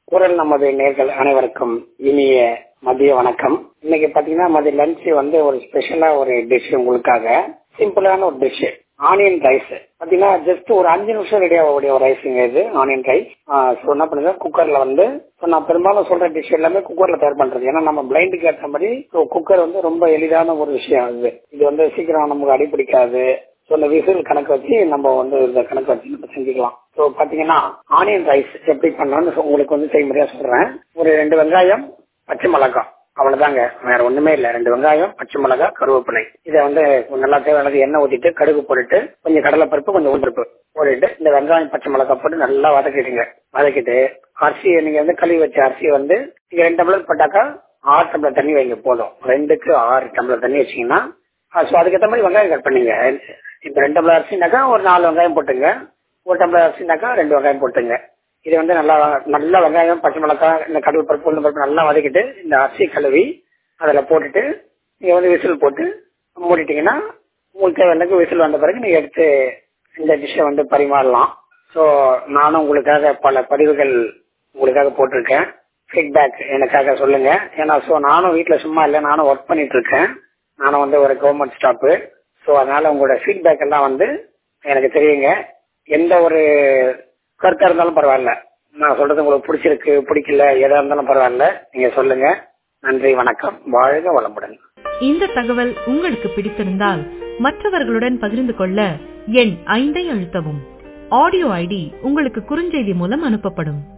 குரல் நமது நேர்கள் அனைவருக்கும் இனிய மதிய வணக்கம். இன்னைக்கு பாத்தீங்கன்னா மதிய லஞ்ச் ஒரு ஸ்பெஷலா ஒரு டிஷ் உங்களுக்காக. சிம்பிளான ஒரு டிஷ், ஆனியன் ரைஸ். பாத்தீங்கன்னா ஜஸ்ட் ஒரு 5 நிமிஷம் ரெடி ஆகக்கூடிய ஒரு ரைஸுங்க இது, ஆனியன் ரைஸ். என்ன பண்ணுங்க, குக்கர்ல நான் பெரும்பாலும் சொல்ற டிஷ் எல்லாமே குக்கர்ல தயார் பண்றது. ஏன்னா நம்ம பிளைண்டுக்கு ஏற்ற மாதிரி குக்கர் ரொம்ப எளிதான ஒரு விஷயம். இது சீக்கிரம் நமக்கு அடிப்பிடிக்காது. இந்த விசில் கணக்கு வச்சு நம்ம இந்த கணக்கு வச்சு நம்ம செஞ்சுக்கலாம். ஸோ பாத்தீங்கன்னா ஆனியன் ரைஸ் எப்படி பண்ணலாம்னு உங்களுக்கு செய்முறையா சொல்றேன். ஒரு 2 வெங்காயம், பச்சை மிளகாய், அவ்வளவுதாங்க, வேற ஒண்ணுமே இல்ல. 2 வெங்காயம், பச்சை மிளகாய், கருவேப்பிலை. இதை நல்லா தேவையானது எண்ணெய் ஊத்திட்டு கடுகு போட்டுட்டு கொஞ்சம் கடலைப்பருப்பு, கொஞ்சம் உளுந்தப்பருப்பு போட்டுட்டு இந்த வெங்காயம் பச்சை மிளகாய் போட்டு நல்லா வதக்கிடுங்க. வதக்கிட்டு அரிசி, நீங்க கழுவி வச்ச அரிசி நீங்க 2 டம்ளர் போட்டாக்கா 6 டம்ளர் தண்ணி வைங்க போதும். 2க்கு 6 டம்ளர் தண்ணி வச்சீங்கன்னா அதுக்கேற்ற மாதிரி வெங்காயம் கட் பண்ணீங்க. இப்ப 2 டம்ளர் அரிசினாக்கா ஒரு 4 வெங்காயம் போட்டுங்க. 1 டம்ளர் அரிசினாக்கா 2 வெங்காயம் போட்டுங்க. இது நல்லா வெங்காயம், பச்சை மிளகாய், இந்த கடல் பருப்பு, உளுந்து பருப்பு நல்லா வதக்கிட்டு இந்த அரிசி கழுவி அதுல போட்டுட்டு நீங்க விசில் போட்டு மூடிட்டீங்கன்னா உங்களுக்கு தேவையான விசில் வந்த பிறகு நீங்க எடுத்து இந்த டிஷ்ஷை பரிமாறலாம். ஸோ நானும் உங்களுக்காக பல பதிவுகள் உங்களுக்காக போட்டிருக்கேன். ஃபீட்பேக் எனக்காக சொல்லுங்க. ஏன்னா நானும் வீட்டுல சும்மா இல்லை, நானும் ஒர்க் பண்ணிட்டு இருக்கேன். நானும் ஒரு கவர்மெண்ட் ஸ்டாஃப். ஸோ அதனால உங்களோட ஃபீட்பேக் எல்லாம் எனக்கு தெரியுங்க. எந்த ஒரு கருத்தா இருந்தாலும் பரவாயில்ல, நான் சொல்றது உங்களுக்கு பிடிச்சிருக்கு பிடிக்கல எதா இருந்தாலும் பரவாயில்ல, நீங்க சொல்லுங்க. நன்றி, வணக்கம், வாழ்க வளமுடன். இந்த தகவல் உங்களுக்கு பிடித்திருந்தால் மற்றவர்களுடன் பகிர்ந்து கொள்ள எண் 5 அழுத்தவும். ஆடியோ ஐடி உங்களுக்கு குறுஞ்செய்தி மூலம் அனுப்பப்படும்.